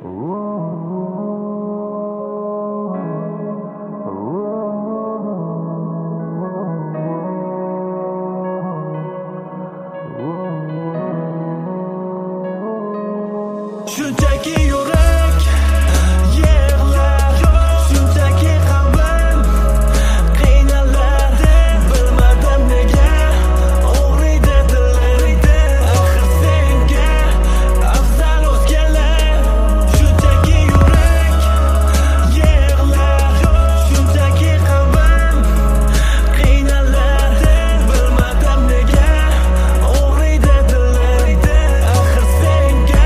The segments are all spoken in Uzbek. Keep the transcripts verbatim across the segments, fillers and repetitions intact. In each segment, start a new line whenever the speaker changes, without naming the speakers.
Shunchaki yurak yig'lar, shunchaki qalbim qiynaladi. Bilmadim nega og'riydi dilim, axir senga afzal o'zgalar. Shunchaki yurak yig'lar, shunchaki qalbim qiynaladi. Bilmadim nega og'riydi dilim, axir senga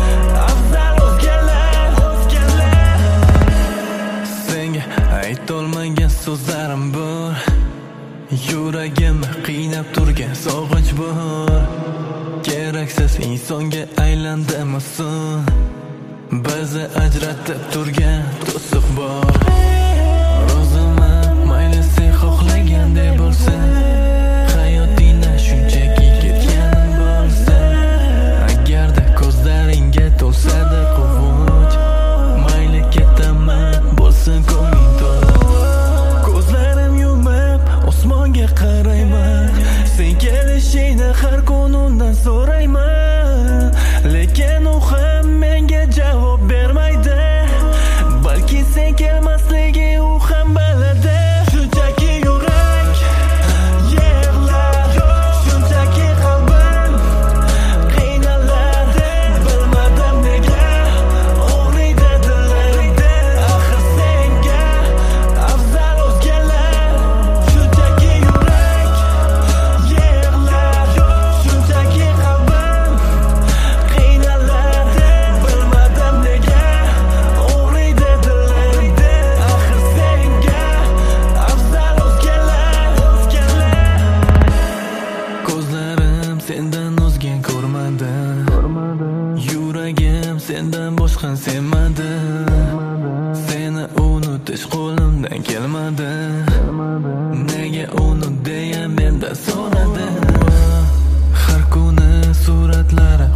aytolmagan so'zlarim bor, yuragimni qiynab turgan sog'inch bor. Keraksiz insonga aylandim oson, bizni ajratib turgan to'siq bor. Roziman, mayli sen xohlaganday bo'lsin, hayotingdan shunchaki ketganim bo'lsin. Agarda ko'zlaringga to'lsada quvonch, mayli ketaman, bo'lsin ko'ngling to'la. Ko'zlarim yumib osmonga qarayman, sen kelishingni har kun undan so'rayman. Lekin u ham menga javob bermaydi, balki sen kelmasligi u ham biladi. Shunchaki yurak yig'lar, shunchaki qalbim qiynaladi. Bilmadim nega og'riydi dilim, axir senga afzal o'zgalar. Shunchaki yurak yig'lar, shunchaki qalbim qiynaladi. Bilmadim nega og'riydi dilim, axir senga afzal o'zgalar. Ko'zlarim sendan o'zgan ko'rmadi, yuragim sendan boshqa sevmadi. Seni unutish qo'limdan kelmadi, nega unut deya menda so'radi. Har kuni suratlari